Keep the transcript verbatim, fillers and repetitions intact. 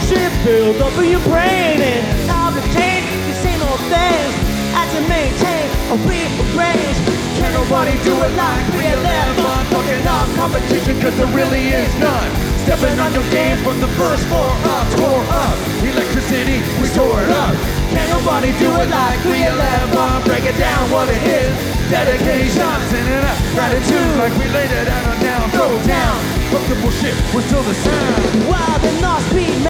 bullshit build up in your brain, and how to change the same old things as to maintain a real range. Can't nobody do it like we eleven. Fucking up competition cause there really is none. Stepping on your game from the first floor up, tore up. Electricity, we tore it up. Can't nobody do it like we eleven. Break it down what it is. Dedication, sending up gratitude like we laid it out on down. Throw down, fuck the bullshit, we're still the sound. While the North Speed